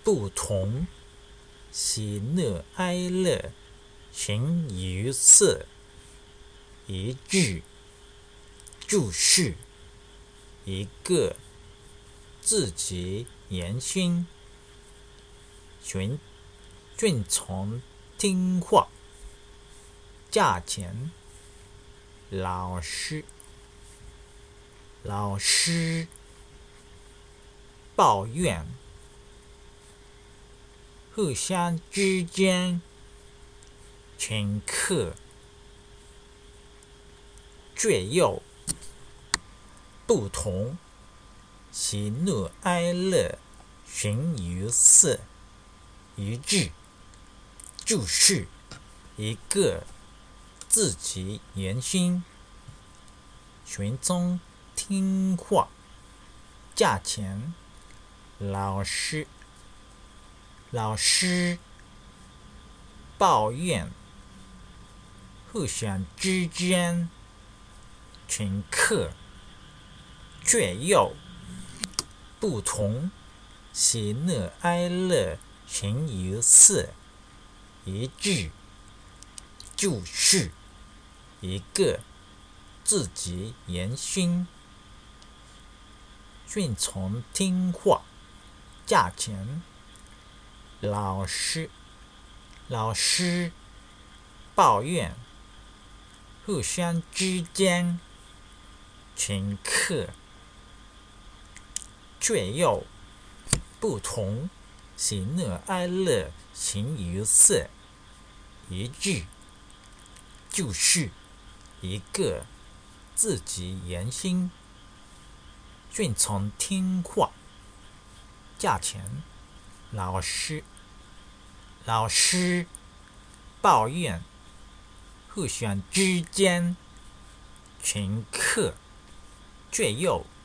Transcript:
不同，喜怒哀乐形于色，一句注释，一个自己言心，顺从听话，价钱，老师抱怨，互相之间，请客，却又不同，喜怒哀乐形于色，一句注释，一个自己言心，顺从听话，价钱，老师抱怨，互相之间，请客，却又不同，喜怒哀乐形于色，一句注释，一个自己言心，顺从听话，价钱，老师抱怨，互相之间，请客，却又不同，喜怒哀乐形于色，一句注释，一个自己言心，顺从听话，价钱，老师抱怨，互相之间，请客，却又